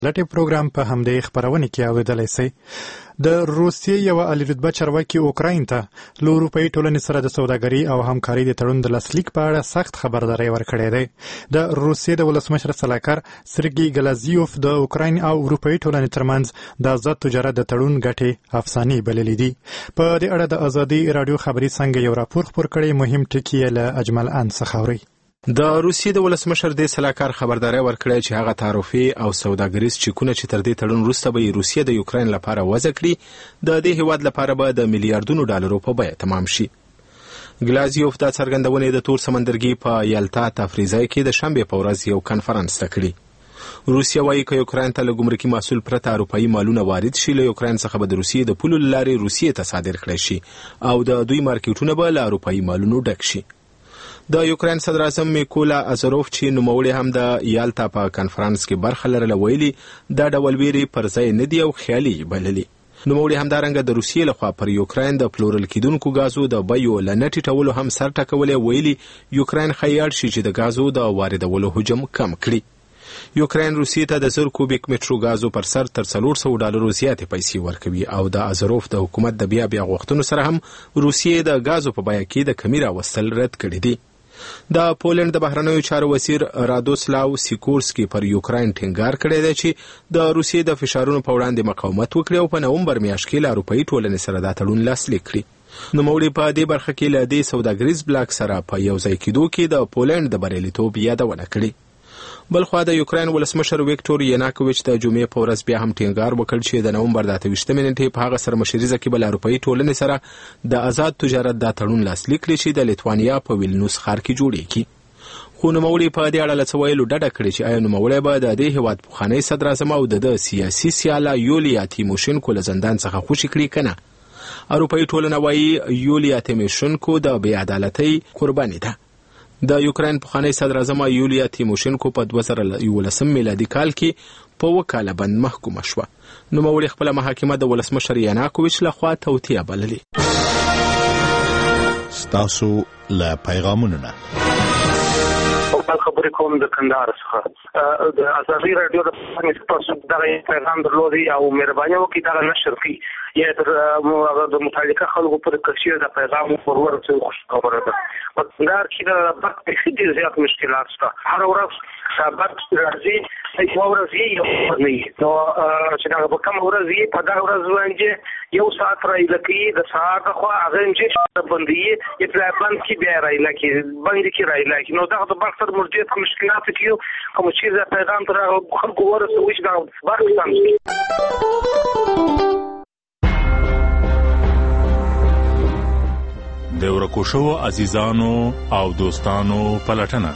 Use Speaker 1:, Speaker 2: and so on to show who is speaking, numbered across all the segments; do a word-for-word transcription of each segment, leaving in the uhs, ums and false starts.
Speaker 1: لټي پروګرام په همدې خبرونه کې اوریدلای شئ. د روسیې یو عالی رتبه چارواکي اوکراین ته له اروپایي ټولنې سره د سوداګري او همکاري د تړون د لاسلیک په اړه سخت خبرداری ورکړی دی. د روسیې د ولسمشر سلاکار سرګي ګلازیوف د اوکراین او اروپایي ټولنې ترمنځ د آزاد تجارت د تړون ګټې افسانې بللې دي. په دې اړه د ازادي رادیو خبري څنګه یو راپور خپور کړی، مهم ټکي یې له اجمل ان څخه اوري.
Speaker 2: د روسیې د ولسمشر د سلاکار خبرداری ورکړی چې هغه تعرفي او سوداګریز چکونه چې تر دې تړون وروسته به روسیې د یوکراین لپاره وضع کړي د دې هیواد لپاره به د میلیارډونو ډالرو په بیه تمام شي. ګلازیوف دا څرګندونې د تور سمندرګي په یالتا تفریزای کې د شنبې په ورځ یو کنفرانس ته کړی. روسیه وايي چې یوکراین ته له ګمرکي محصول پرته اروپایي مالونه وارد شي، له یوکراین څخه به د روسیې د پولو له لارې روسیې ته صادر کړی شي او د دوی مارکیټونه به له اروپایي مالونو ډک شي. د یوکراین صدر اعظم میکولا ازاروف چې نوموړی هم د یالتا په کنفرانس کې برخه لرله ویلي دا ډول ویرې پر ځای نه دي او خیالي بللي. نوموړی همدارنګه د روسیې لخوا پر یوکراین د پلورل کیدونکو غازو د بیو له نه ټیټولو هم سر ټکولی، ویلي یوکراین خیاړ شي چې د غازو د واردولو حجم کم کړي. یوکراین روسیې ته د زر کوبیک مترو غازو پر سر تر څلور سوه ډالرو زیاتې پیسې ورکوي او د ازاروف د حکومت د بیا بیا غوښتنو سره هم روسیې د غازو په بیه کې د کمی راوستل رد کړي دي. د پولند د بهرنیو چارو وزیر رادوسلاو سیکورسکي پر یوکراین ټینګار کړی دی چې د روسیې د فشارونو په وړاندې مقاومت وکړي او په نومبر میاشت کې له اروپایي ټولنې سره دا تړون لاسلیک کړي. نوموړي په دې برخه کې له دې سوداګریز بلاک سره په یو ځای کېدو کې د پولند د بریالیتوب یادونه کړې. بلخوا د یوکراین ولسمشر ویکټور یناکوویچ د جمعې په ورځ بیا هم ټینګار وکړ چې د نومبر د اته ویشتمې نیټې په هغه سرمشریزه کې به له اروپایي ټولنې سره د آزاد تجارت دا تړون لاسلیک کړي چې د لیتوانیا په ویلنوس ښار کې جوړیږي. خو نوموړي په دې اړه له څه ویلو ډډه کړې چې آیا نوموړی به د دې هیواد پخوانی صدر اعظم او د سیاسي سیاله یولیا تیموشنکو له زندان څخه خوشي کړي که نه. اروپایي ټولنه وایي یولیا تیموشنکو د بې عدالتۍ قرباني ده. د یوکراین پخوانی صدر اعظم یولیا تیموشنکو په دوه زره یولسم میلادي کال کې په وکاله بند محکومه شوه. نوموړي خپله محاکمه د ولسمشر یناکوویچ لخوا توطیه بللې.
Speaker 3: ستاسو له پیغامونو نه
Speaker 4: خبرې کوم د کندهار څخه د ازادي رادیو د تاسو دغه پیغام درلودي او مهرباني وکړئ دغه نشر کړئ یا تر د متعلقه خلکو پر کشیر د پیغام ورور څخه خوش خبره ده. په کندهار کې د برق په ډېر زیات مشکلات شته. هر ورځ برق راځي، یو ورځ یې یو ورځ نه وي. نو چې دا په کوم ورځ یې په دغه ورځ باندې یو ساعت رایله کوي، د سهار لخوا هغه انجکشن بندي یې اطلاع بند کې بیا رایله کوي، بند کې رایله کوي. نو دغه د برق سره مرجع په مشکلاتو کې کوم چې دا پیغام تر خلکو ورسوي چې دا برق سم شي.
Speaker 5: د ورکو شوو عزیزانو او دوستانو پلټنه.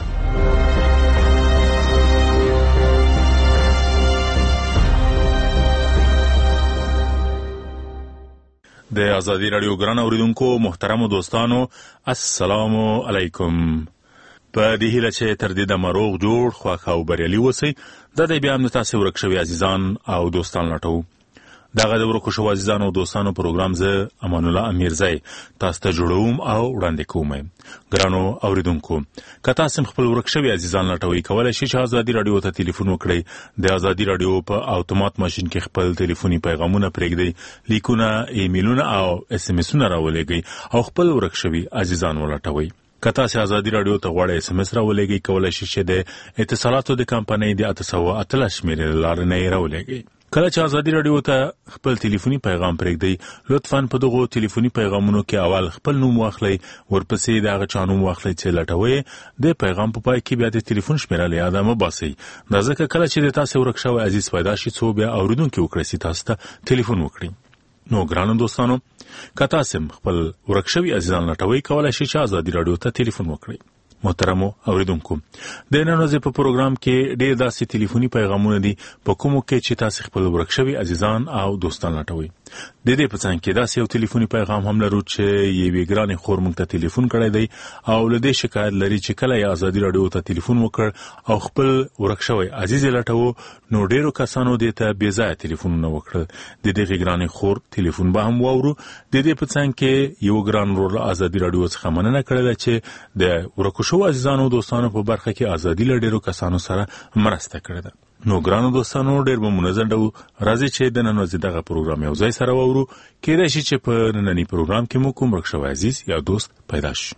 Speaker 5: د ازادي رادیو ګران اوریدونکو محترمو دوستانو السلام علیکم. په دې هیله چې تر دې دمه روغ جوړ خوښ او بریالي اوسئ. دا دی بیا هم د تاسې ورک شوي عزیزان او دوستان لټوو. دغه د ورکو شوو عزیزانو او دوستانو پروګرام زه امان الله امیرزی تاسو ته جوړوم او وړاندې کوم. ګرانو اوریدونکو، که تاسو خپل ورک شوي عزیزان لټوئ، کولی شئ چې ازادي رادیو ته ټلیفون وکړئ. د ازادي رادیو په اتومات ماشین کې خپل ټلیفوني پیغامونه پرېږدئ، لیکونه، ایمیلونه او اس ام اسونه راولېږئ او خپل ورک شوي عزیزان ولټوئ. که تاسو ازادي رادیو ته غواړئ اس ام اس راولېږئ، کولی شئ چې د اتصالاتو د کمپنۍ د اته سوه اتلس شمېرې له لارې نه یې راولېږئ. کله چې ازادي رادیو ته خپل ټلیفوني پیغام پرېږدئ، لطفاً په دغو ټلیفوني پیغامونو کې اول خپل نوم واخلئ، ورپسې د هغه چا نوم واخلئ چې لټوئ. د پیغام په پای کې بیا د ټلیفون شمېره له یاده مه باسئ. دا ځکه کله چې د تاسې ورک شوی عزیز پیدا شي، څو بیا اورېدونکي وکړئ چې تاسو ته ټلیفون وکړي. نو ګرانو دوستانو، که تاسو خپل ورک شوي عزیزان لټوئ، کولی شئ چې ازادي رادیو ته ټلیفون وکړئ. محترمو اوریدونکو، د نن ورځې په پروګرام کې ډېر داسې ټلیفوني پیغامونه دي په کومو کې چې تاسو خپل ورک شوي عزیزان او دوستان لټوئ. د دې په څنګ کې داسې یو ټلیفوني پیغام هم لرو چې یوې ګرانې خور موږ ته ټلیفون کړی دی او له دې شکایت لري چې کله یې ازادي رادیو ته ټلیفون وکړ او خپل ورک شوی عزیز یې لټوو، نو ډېرو کسانو دې ته بې ځایه ټلیفونونه وکړل. د دغې ګرانې خور ټلیفون به هم واورو. د دې په څنګ کې یو ګران ورور له ازادي رادیو څخه مننه کړې ده چې د ورکو شوو عزیزانو دوستانو په برخه کې ازادي له ډېرو کسانو سره مرسته کړې ده. نو ګرانو دوستانو ډېر به منظم ډول راځي چې د نن ورځې دغه پروګرام یو ځای سره وورو کېدای شي چې په نننی پروګرام کې مو کوم ورک شوی عزیز یا دوست پیدا شي.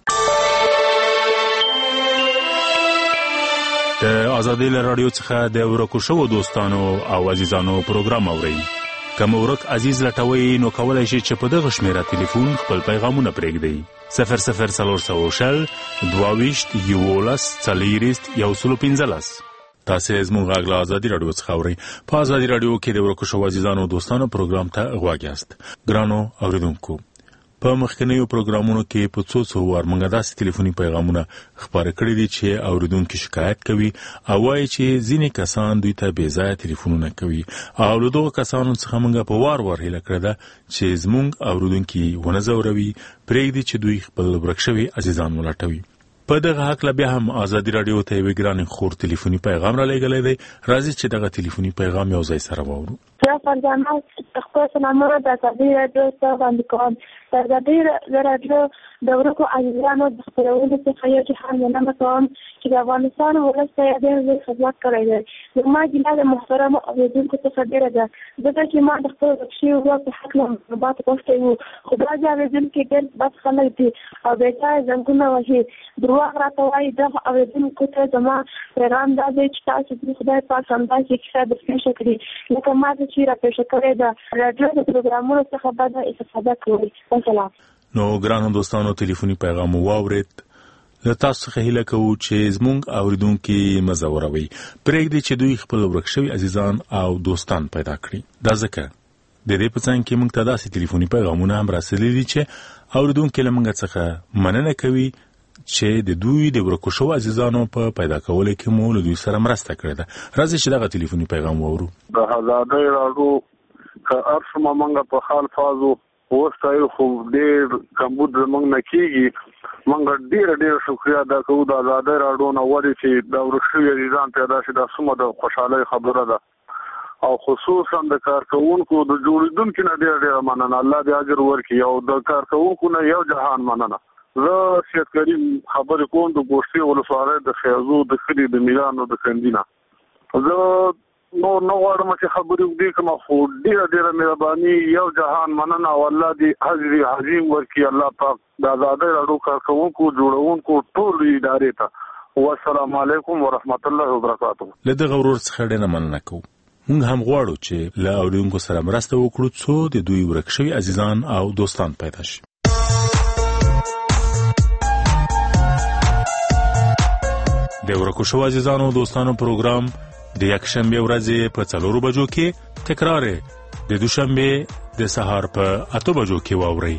Speaker 5: د آزادۍ له رادیو څخه د ورکو شوو دوستانو او عزیزانو پروګرام اورئ. کوم ورک عزیز لټوي نو کولای شي چې په دغه شمیره ټلیفون خپل پیغامونه پرېږدئ. صفر صفر څلور سوه شل دوه ویشت یولس څلېرویشت یو سل پنځلس. تاسې زموږ غږ له ازادي راډیو څخه اورئ. په ازادي راډیو کې د ورکو شوو عزیزانو دوستانو پروګرام ته غوږ یاست. ګرانو اوریدونکو، په مخکنیو پروګرامونو کې په څو څو وار موږ داسې ټلیفوني پیغامونه خپاره کړي دي چې اوریدونکو شکایت کوي او وایي چې ځینې کسان دوی ته بې ځایه ټلیفونونه کوي او له دغو کسانو څخه موږ په وار وار هیله کړې ده چې زموږ اوریدونکي ونه ځوروي، پرېږدي چې دوی خپل ورک شوي عزیزان ولټوي. په دغه هکله بیا هم ازادي راډیو ته یو ګران خور ټلیفوني پیغام را لېږلی دی. راځي چې دغه ټلیفوني پیغام یو ځای سره واورو.
Speaker 6: زه فرزانه خپل سلامونه د ازادي راډیو څخه وړاندې کوم. د ازادي راډیو د ورکو عزیزانو د خپرونې څخه یو جهان مننه کوم چې د افغانستان ولس ته یې ډېر لوی خدمت کړی دی. زما ګیله د محترمو اورېدونکو څخه ډېره ده، ځکه چې ما د خپل ورک شوي ورور په هکله معلومات غوښتي وو، خو بعضې اورېدونکي ډېر بد خلک دي او بې ځایه زنګونه وهي. درواغ راته وایي. دغه اورېدونکو ته زما پیغام دا دی چې تاسو د خدای پاک همداسې کیسه درپېښه کړي لکه ما ته چې راپېښه کړې ده. راډیو د پروګرامونو څخه باید استفاده کوئ. وسلام.
Speaker 5: نو ګرانو دوستانو ټلیفوني پیغام واورید. له تاسو څخه هیله کوو چې زموږ اوریدونکي مه ځوروئ، پرېږدئ چې دوی خپل ورک شوي عزیزان او دوستان پیدا کړي. دا ځکه د دې په څنګ کې موږ ته داسې ټلیفوني پیغامونه هم راسلي دي چې اوریدونکي له موږ څخه مننه کوي چې د دوی د ورکو شوو عزیزانو په پیدا کولو کې مو له دوی سره مرسته کړې ده. راځئ چې دغه ټلیفوني پیغام واورو.
Speaker 7: د ازادۍ راډیو که هر څومره موږ په حال فازو وستایو خو ډېر کمبود زموږ نه کېږي. موږ ډېره ډېره شکریا ادا کوو د ازادۍ راډیو نه ولې چې د ورک شوي عزیزان پیدا شي. دا څومره د خوشحالۍ خبره ده او خصوصا د کارکوونکو د جوړېدونکي نه ډېره ډېره مننه. الله دې اجر ورکړي او د کارکوونکو نه یو جهان مننه. زه سید کریم خبرې کوم د ګوشتې ولسوالۍ د خیازو د کلي د میرانو د کندي نه. زه نور نه غواړم چې خبرې وکړي کوم، خو ډېره ډېره مهرباني، یو جهان مننه او الله دې اجر عظیم ورکړي الله پاک د ازادۍ راډیو کارکوونکو جوړونکو ټول ادارې ته. والسلام علیکم ورحمت الله وبرکاته.
Speaker 5: له دغه ورور څخه ډېره مننه کوو. موږ هم غواړو چې له اوریدونکو سره مرسته وکړو څو د دوی ورک شوي عزیزان او دوستان پیدا شي. د ورکو شوو عزیزانو دوستانو پروګرام د یکشنبه ورځې په څلورو بجو کې تکرار د دوشنبه د سهار په اته بجو کې واورئ.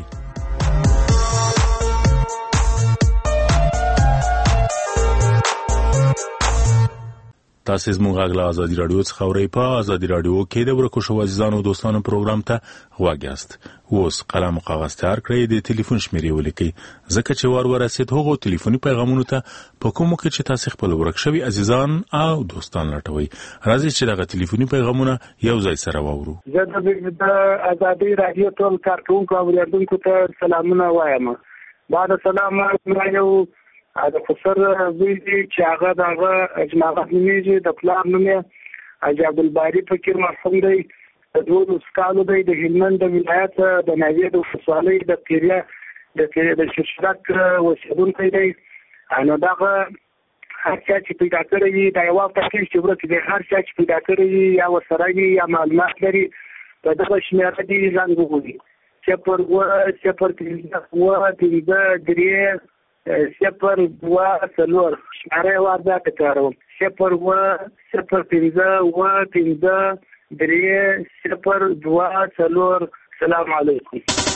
Speaker 5: تاسو زموږ غږ له ازادي راډیو څخه اورئ. په ازادي راډیو کې د ورکو شوو عزیزانو دوستانو پروګرام ته غوږ یاست. اوس قلم او کاغذ تیار کړئ، د ټلیفون شمیرې ولیکئ، ځکه چې وار ورسید هغو ټلیفوني پیغامونو ته په کومو کې چې تاسو خپل ورک شوي عزیزان او دوستان لټوئ. راځئ چې دغه ټلیفوني پیغامونه یو ځای سره واورو.
Speaker 8: زه د ازادي راډیو ټول کارکوونکو او اوریدونکو ته سلامونه وایم. بعد سلام یو د خسر زوی دی چې هغه دغه اجماعات نومیږي، د پلار نوم یې حاجي عبدالباري فقیر مرحوم دی، د دولس کالو دی، د هلمند د ولایت د ناوې د ولسوالۍ د قریه د شرشرک اوسېدونکی دی. نو دغه هر چا چې پیدا کړی وي دا یوه تحقیق چې ورک دی، هر چا چې پیدا کړی وي یا ورسره وي یا معلومات لري په دغه شمېره دې زنګ ووهي. صفر اووه صفر پنځه اووه پنځه درې صفر دوه څلور شمېره یې وار دا تکراروم. صفر اووه صفر پنځه اووه پنځه درې صفر دوه څلور. سلام علیکم.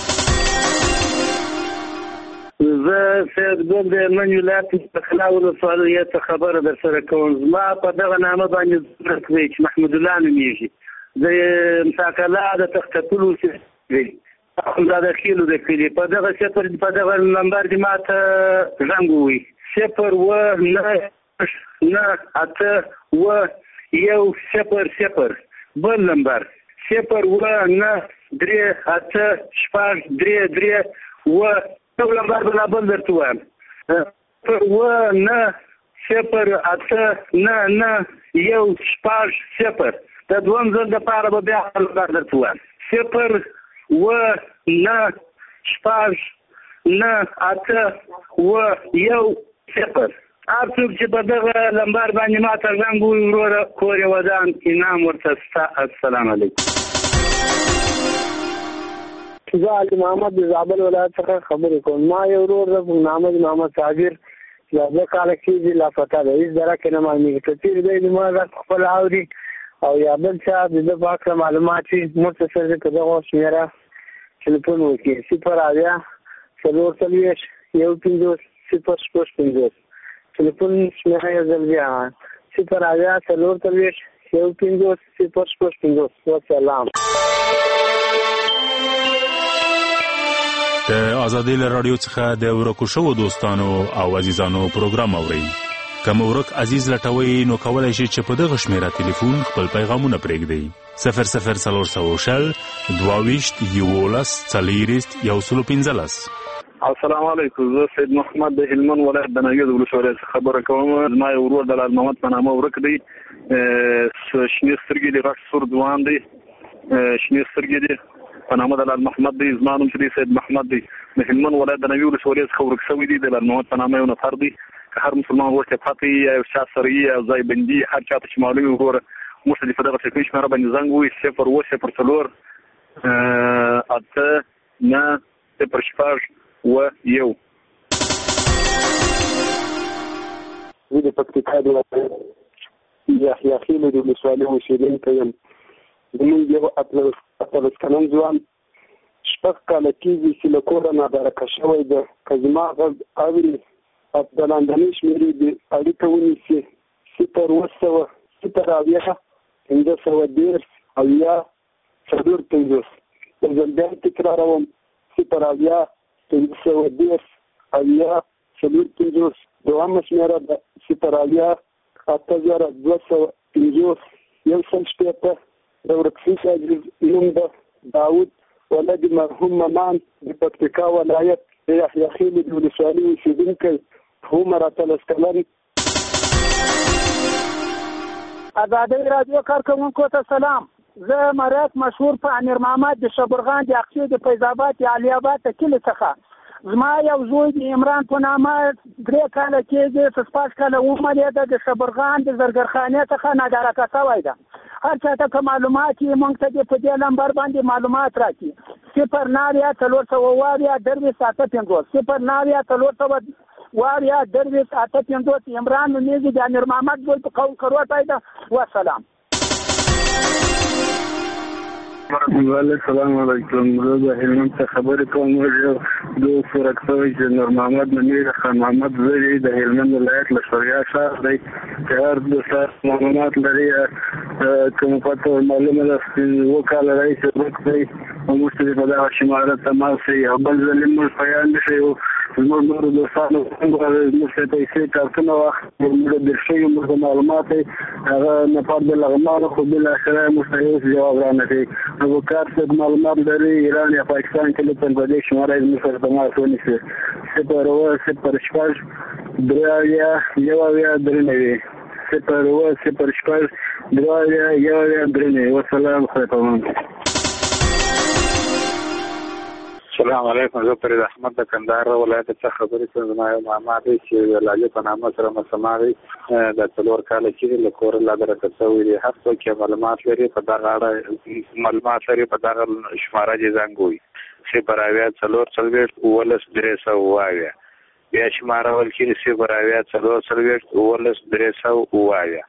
Speaker 8: زه سید ګل د هلمند ولایت پخلا ولسوالۍ څخه خبره در سره کوم. زما په دغه نامه باندې ذکر کوي چې محمود الله نومېږي. زه مساکله د تختپل اوسېدونکی اخندزاده خیلو د کلي. په دغه صفر په دغه نمبر دې ما ته زنګ ووهي. صفر اووه نهه نهه اته اووه یو صفر صفر. بل نمبر صفر اووه نهه درې اته شپږ درې درې اووه. یو نمبر بله بل درته وایم. صفر اووه نهه صفر اته نه نه یو شپږ صفر د دویم ځل دپاره به بیا نمبر درته وایم صفر اوه نه شپږ نه اته اوه یو صفر هر څوک چې په دغه نمبر باندې ما ته زنګ ووهي وروره کور یې ودان انعام ورته شته. السلام علیکم.
Speaker 9: زه علي محمد د زابل ولایت څخه خبرې کوم. ما یو ورور دی محمد محمد صابر یا دوه کاله کېږي لاپته دی، هېڅ درک یې نه معلومېږي که چېرې دی زما غږ خپله اوري او یا بل چا د ده په هکله معلومات وي مختصر دی که دغه شمېره تلیفون وکړي صفر اویا څلور څلوېښت یو پنځوس صفر شپږ پنځوس تلیفون شمېره یو ځل بیا صفر اویا څلور څلوېښت یو پنځوس صفر شپږ پنځوس. وسلام.
Speaker 5: د ازادۍ له راډیو څخه د ورکو شوو دوستانو او عزیزانو پروګرام اورئ. که مو ورک عزیز لټوئ نو کولی شئ چې په دغه شمېره تلیفون خپل پیغامونه پرېږدئ. صفر صفر څلور سوه شل دوه ویشت یولس څلېرویشت یو سل پنځلس.
Speaker 7: السلام علیکم. زه سید محمد د هلمند ولایت د نوید ولسوالۍ څخه خبره کوم. زما یو ورور د لال محمد په نامه ورک دی، شنې سترګې دي، غټ سور ځوان دی، شنې سترګې دي، په نامه د لال محمد دی. زما نوم چې دی سید محمد دی، د هلمند ولایت د نوید ولسوالۍ څخه ورک شوی دی. د لال محمد په نامه یو نفر دی، که هر مسلمان ورته پاتې یا یو چا سره یا ځای بندي هر چاته چې معلوم وي وروره موږ ته دې په دغه ټلیفوني شمېره باندې زنګ ووهي صفر اووه صفر څلور اته نه صفر شپږ اووه یو.
Speaker 9: زه د پکتیکا د یحیی خیل د ولسوالۍ اوسېدونکی یم. زموږ یو اتلس کلن ځوان شپږ کاله کېږي چې له کوره نابرکه شوی ده. که زما غږ اوري د لاندنۍ شمېرې د اړیکه ونیسي صفر اووه سوه صفر اویا پنځه سوه دېرش اویا څلور پنځوس. یو ځل بیا تکراروم صفر اویا پنځه سوه دېرش اویا څلور پنځوس. دویمه شمېره ده صفر اویا اته زره دوه سوه پنځوس یو سل شپېته. د ورک شوي عزیز نوم ده داود ولد مرحوم ممان د پکتیکا ولایت د یحیی خیل د ولسوالۍ اوسېدونکی عمر اتلس کلن.
Speaker 10: ازادۍ راډیو کارکوونکو ته سلام. زه مرات مشهور په امیر محمد د شبرغان د اقصی د فیض آباد د علي آباد د کلي څخه. زما یو زوی د عمران په نامه درې کاله کېږي، شپږ کاله عمر یې ده، د شبرغان د زرګرخانې څخه نادارکه شوی ده. هر چاته که معلومات یې موږ ته دې په دې نمبر باندې معلومات راکړي صفر نوي څلور سوه اویا درویشت اته پنځوس صفر نوي څلور سوه اویا درویشت اته پنځوس. عمران نومیږي، د امیر محمد زوی په قوم کروتی ده. وسلام.
Speaker 7: السلام علیکم. زه د هلمند څخه خبرې کوم. موږ یو دوست ورک شوی چې نور محمد نومیږي، خان محمد زوی د هلمند ولایت له شوریا ښار دی. که هر دوست معلومات لري که مو پته معلومه ده اووه کاله راهیسې ورک دی او موږ ته دې په دغه شماره تماس شئ. او بل ځل یې موږ په یاد نه شئ. زموږ نورو دوستانو موږ ته پیسې کارتونه واخلي، موږ دېر شوي موږ ته معلومات دی هغه نفر د لغمانو خو بالاخره موږ ته هېڅ جواب رانه کوي. ابو کار صاحب معلومات لري ایران یا پاکستان کې لطفا په دې شماره یې موږ سره تماس ونیسي صفر اووه صفر شپږ درې اویا یو اویا درې نوي صفر اووه صفر شپږ درې اویا یو اویا درې نوي. وسلام. خدای پامان.
Speaker 11: السلام علیکم. زه فرید احمد د کندهار ولایت څخه خبرې کوم. زما یو ماما دی چې د لالي په نامه سره مسما دی، د څلور کاله کېږي، له کوره لادرکه شوی دی. هر څوک چې معلومات لري په دغه اړه معلومات لري په دغه شماره دې زنګ ووهي صفر اویا څلور څلوېښت اوولس درې سوه اووه اویا. بیا شماره ویل کېږي صفر اویا څلور څلوېښت اوولس درې سوه اووه اویا.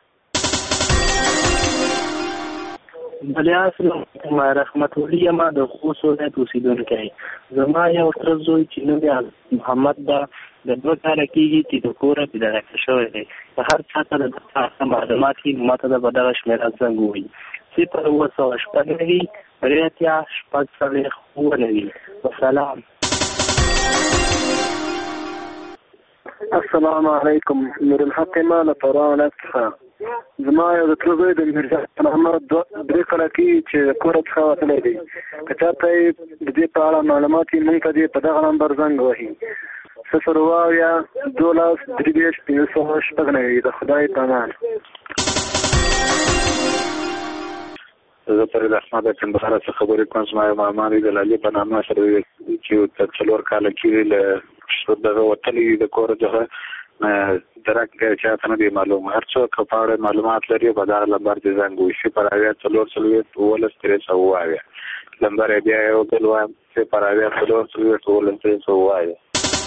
Speaker 12: بلیاسلام رحمت الله یم د خوست ولایت اوسېدونکی. زما یو تره زوی چې نوم یې محمد ده، د دوه کاله کېږي چې د کوره بېدرکه شوی دی. که هر چا ته د دغه معلومات وي ما ته د په دغه شمېره زنګ ووهي صفر اووه سوه شپږ نوي درې اتیا شپږ څلوېښت اووه نوي. وسلام.
Speaker 9: السلام علیکم. نور الحق ما له فراه ولایت څخه. زما یو د تره زوی د میرزا محمد درې کاله کېږي چې د کوره څخه وتلی دی. که چا ته یې د دې په اړه معلومات وي موږ ته دې په دغه نمبر زنګ وهي صفر اویا دولس درې دېرش پنځه سوه شپږ نوي. د خدای په امان.
Speaker 11: زه فرید احمد کندهار څخه خبرې کوم. زما یو ماما دی د لالي په نامه سره چې تر څلور کاله کېږي له دغه وتلي د کور څخه درک چاته نه دی معلوم. هر څوک په اړه معلومات لري په دغه لمبر دې زنګ وشي پر اویا څلور څلوېښت اوولس درې سوه اویا. لمبر یې بیا یو بل وایم چې پر اویا څلور څلوېښت اوولس درې سوه اویا.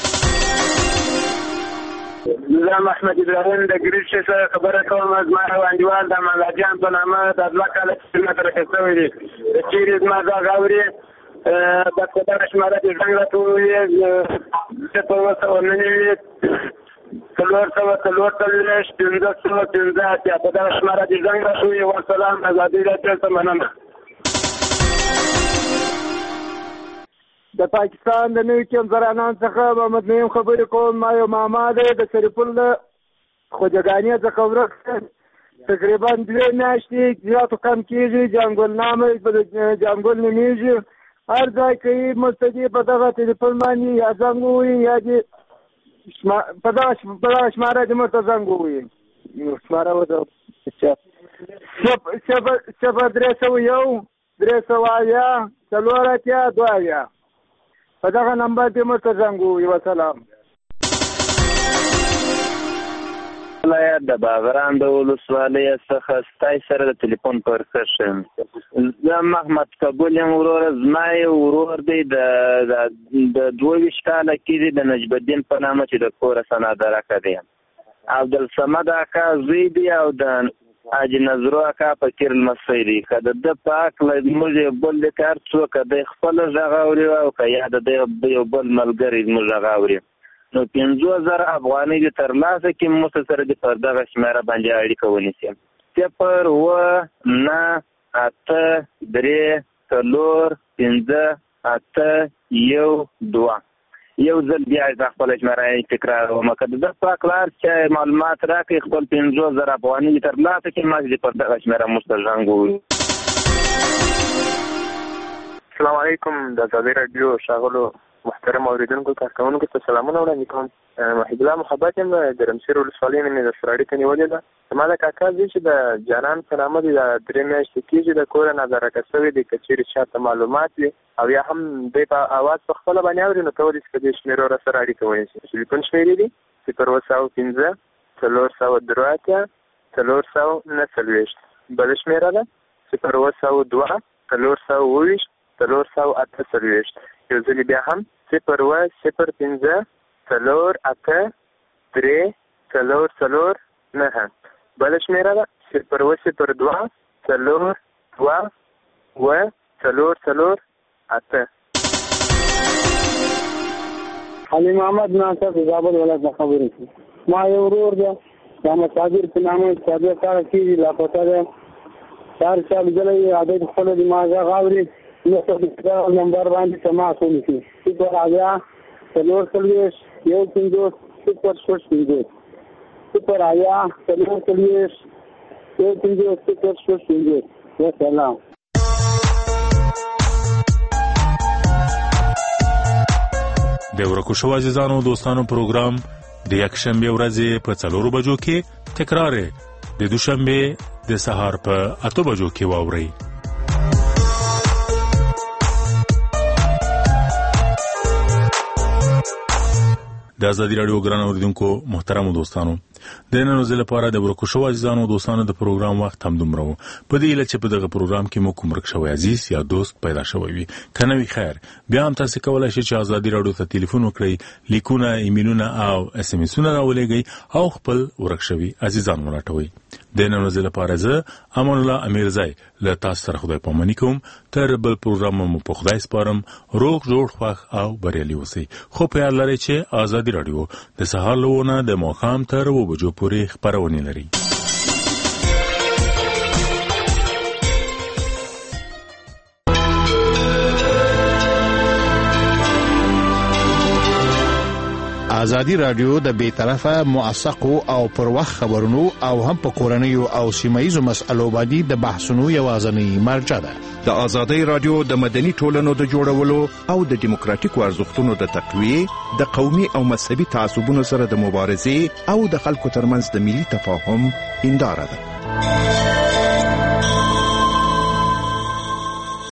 Speaker 4: زه محمد ابراهیم د ګریډ شي سره خبره کوم. زما یو انډیوال د امان الله جان په نامه د دوه کاله خدمت راکړی شوی دی. چیرې زما غږ اوري بس په دغه شماره کې زنګ راته ووایي صفر اوه سوه نهه نوي څلور سوه څلور څلوېښت پنځه سوه پنځه اتیا. په دغه شماره کې زنګ راته ووایي. والسلام. ازادي راډیو ته مننه.
Speaker 10: د پاکستان د نوي کمزرانان څخه محمد نعیم خبرې کوم. ما یو ماما دی د شریف الله خوجګانې څخه ورک تقریبا دوې میاشتې زیاتو کم کېږي. جانګل نامه جانګل نومېږي. هر ځای کوي مستدي په دغه تلیفون باندې یا زنګ ووایي یا دې په دغه شماره دې مرته زنګ ووایي. شماره وده صفر درې سوه یو درې سوه اویا څلور اتیا دوه اویا. په دغه نمبر دې مرته زنګ ووایي. وسلام.
Speaker 12: ولایت د باغران د ولسوالۍ څخه ستای سره د تلیفون په ورکړ شم. زه محمد قبول یم وروره. زما یو ورور دی د دوه ویشت کاله کېږي د نجب الدین په نامه چې د کوره سنادر اکا دی. عبدالصمد اکا زوی دی او د حاجي نظرو اکا فقیر لمسی دی. که د ده په هکله زموږ بل دی که هر څوک دی خپله غږ اوري او که یا د ده یو بل ملګری زموږ غږ اوري نو پنځه زره افغانۍ دې ترلاسه کړي. موږ سره دې پر دغه شمېره باندې اړیکه ونیسي. صفر اوه نهه اته درې څلور پنځه اته یو دوه. یو ځل بیا د خپله شمېره تکراروم. که د ده په هکله هر چا معلومات راکړي خپل پنځه زره افغانۍ دې ترلاسه کړي. ما دې پر دغه شمېره موږ ته زنګ ووایي.
Speaker 13: السلام علیکم. د ازادي راډیو ښاغلو محترم اوریدونکو کارکوونکو ته سلامونه وړاندې کوم. محب الله محبت یم د رمسیر ولسوالۍ نه مې درسره اړیکه نیولې ده. زما د کاکا زوی چې د جانان په نامه دی د درې میاشتې کېږي د کوره نظارکه شوی دی. که چېرې چاته معلومات وي او یا هم دی په اواز په خپله باندې اوري نو کولی شي که دې شمېرو را سره اړیکه ونیسي. ټلیفون شمېرې دي صفر اوه سوه پنځه څلور سوه درې اتیا څلور سوه نهه څلوېښت. بله شمېره ده صفر اوه سوه دوه څلور سوه اووه ویشت څلور سوه اته څلوېښت. یو ځلې بیا هم صفر اوه صفر پنځه څلور اته درې څلور څلور نهه. بله شمېره ده صفر اوه صفر دوه څلور دوه اوه څلور څلور اته.
Speaker 8: علي محمد ناصر د زابل ولایت څخه خبرې کوم. ما یو ورور دی محمد صابر په نامه چې دوه کاله کېږي لاپته دی. هر چا لیدلی عادت خپله د ما غږ اوري نو په نمبر باندې تماس ونیسي. صفر اویا څلور څلوېښت یو پنځوس صفر شپږ پنځوس. صفر اویا څلور څلوېښت یو پنځوس صفر شپږ پنځوس. وسلام.
Speaker 5: د ورکو شو عزیزانو دوستانو پروګرام د یکشنبه ورځې په څلورو بجو کې تکرار د دوشنبه د سهار په اته بجو کې واوري. د ازادي راډیو ګران اوریدونکو محترم دوستانو د نن ورځې لپاره د ورکو شو عزیزانو دوستانو د پروګرام وخت هم دومره و. په دې هیله چې په دغه پروګرام کې مو کوم ورک شوی عزیز یا دوست پیدا شوی وي. که نه وي خیر بیا هم تاسو کولای شئ چې ازادي راډیو ته ټلیفون وکړئ، لیکونه ایمیلونه او اس ام اسونه راولېږئ او خپل ورک شوی عزیزان ولټوئ. د نن ورځې لپاره زه امان الله امیرزی له تاسو سره خدای پاماني کوم. تر بل پروګرام مو په خدای سپارم. روغ جوړ خوښ او بریالي اوسئ. خو په یاد لرئ چې ازادي راډیو د سهار لونه د ماښام تر اوه بجو پورې خپرونه لري.
Speaker 3: ازادي رادیو د بې طرفه موثقو او پر وخت خبرونو او هم په کورنیو او سیمایي مسألو باندې د بحثونو یوازینی مرجع ده.
Speaker 14: د ازادي رادیو د مدني ټولنو د جوړولو او د دیموکراتیکو ارزښتونو د تقویه، د قومي او مذهبي تعصبونو سره د مبارزې او د خلکو ترمنځ د ملي تفاهم هنداره ده.